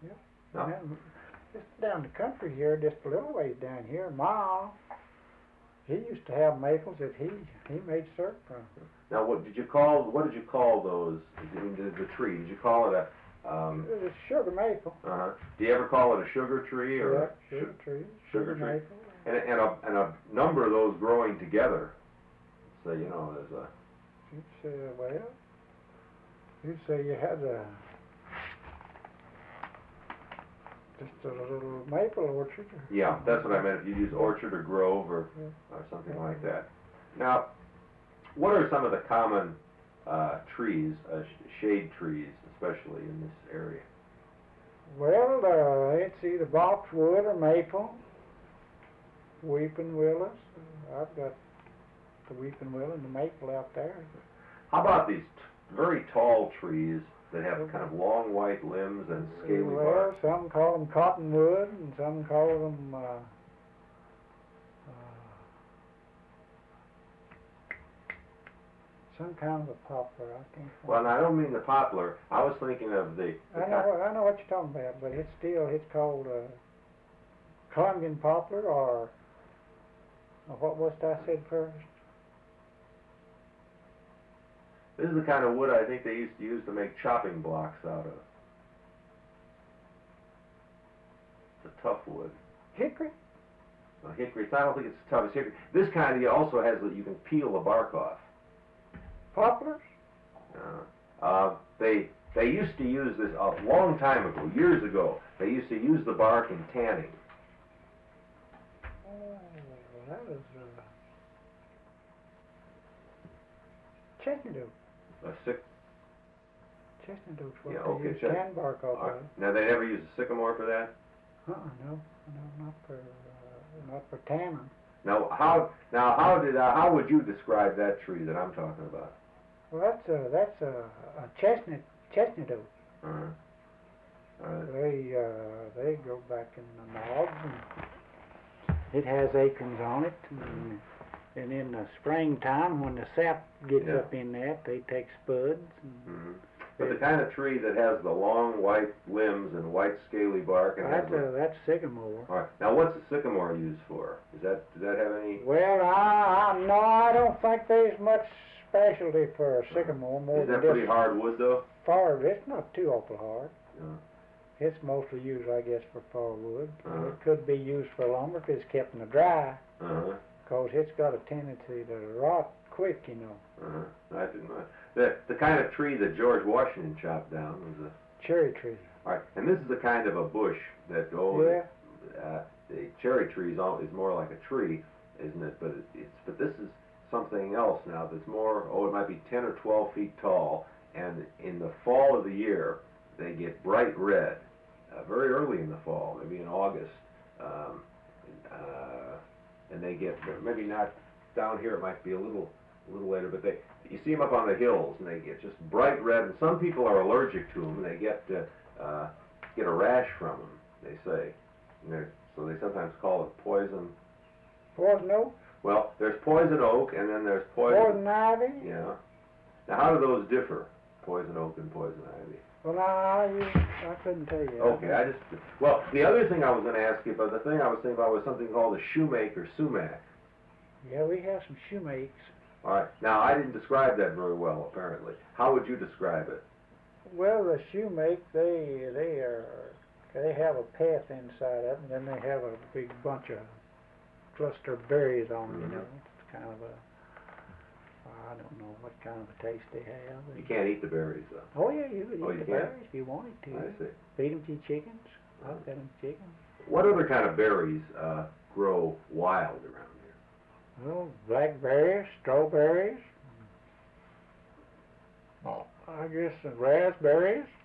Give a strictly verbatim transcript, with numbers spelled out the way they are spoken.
Yeah. No. And then just down the country here, just a little ways down here, Ma, he used to have maples that he he made syrup from. Now, what did you call? What did you call those? The, the, the tree? Did you call it a? Um, It was sugar maple. uh huh. Do you ever call it a sugar tree or? Yeah, a sugar su- tree. Sugar tree. maple. And, and a and a number of those growing together. So you know, there's a. You'd say, well, you'd say you had a just a little maple orchard. Yeah, that's what I meant. If you use orchard or grove or Yeah. or something like that. Now, what are some of the common uh, trees, uh, sh- shade trees, especially in this area? Well, uh, it's either boxwood or maple, weeping willows. I've got the weeping willow and the maple out there. How about these t- very tall trees that have kind of long white limbs and scaly Well, bark? some call them cottonwood and some call them uh, uh, some kind of a poplar. I can't find Well, and I don't mean the poplar. I was thinking of the. the I know, I know what you're talking about, but it's still, it's called uh, Congan poplar, or, or what was it I said first? This is the kind of wood I think they used to use to make chopping blocks out of. It's a tough wood. Hickory? No, hickory. I don't think it's as tough as hickory. This kind also has that you can peel the bark off. Poplars? Uh, uh, they they used to use this a long time ago, years ago. They used to use the bark in tanning. Oh, that is uh, chestnut oak. A sick. Chestnut oak's what Yeah, they okay, use chest- tan bark off Uh, of. now they never use a sycamore for that. Uh-uh, no, no, not for, uh, not for tanning. Now how now how did uh, how would you describe that tree that I'm talking about? Well, that's a, that's a, a chestnut, chestnut oak. Uh-huh. Uh, They, uh, they grow back in the logs, and it has acorns on it, and, and in the springtime, when the sap gets Yeah. up in that, they take spuds. And mhm. But the kind of tree that has the long white limbs and white scaly bark and that's has a, a, that's sycamore. all right. Now what's the sycamore used for? Is that does that have any? Well, I, I, no, I don't think there's much specialty for a sycamore more Is than that pretty just hard wood though? far. It's not too awful hard. Yeah. It's mostly used, I guess, for firewood. Uh-huh. It could be used for lumber if it's kept in the dry, Uh-huh. because it's got a tendency to rot quick, you know. Uh-huh. I didn't know. The the kind of tree that George Washington chopped down was a. Cherry tree. All right, and this is the kind of a bush that goes. Yeah. Uh, the cherry tree is, all, is more like a tree, isn't it? But it, it's but this is something else now that's more. Oh, it might be ten or twelve feet tall, and in the fall of the year they get bright red, uh, very early in the fall, maybe in August, um, uh, and they get maybe not down here. It might be a little a little later, but they. You see them up on the hills, and they get just bright red. And some people are allergic to them, and they get uh, uh, get a rash from them. They say, and they're- so they sometimes call it poison. Poison oak, Well, there's poison oak, and then there's poison. poison ivy. Yeah. Now, how do those differ? Poison oak and poison ivy. Well, I, you, I couldn't tell you. Okay, I just. Well, the other thing I was going to ask you about, the thing I was thinking about was something called a shoemake or sumac. Yeah, we have some shoemakes. All right. Now, I didn't describe that very well, apparently. How would you describe it? Well, the shoemake, they they are they have a path inside of them, and then they have a big bunch of cluster of berries on them. Mhm. You know, it's kind of a I don't know what kind of a taste they have. You can't eat the berries, though. Oh yeah, you could Oh, eat you the can? berries if you wanted to. I see. Feed them to your chickens. I've got them chickens. What other kind of berries uh, grow wild around here? Well, blackberries, strawberries. Oh, I guess the raspberries.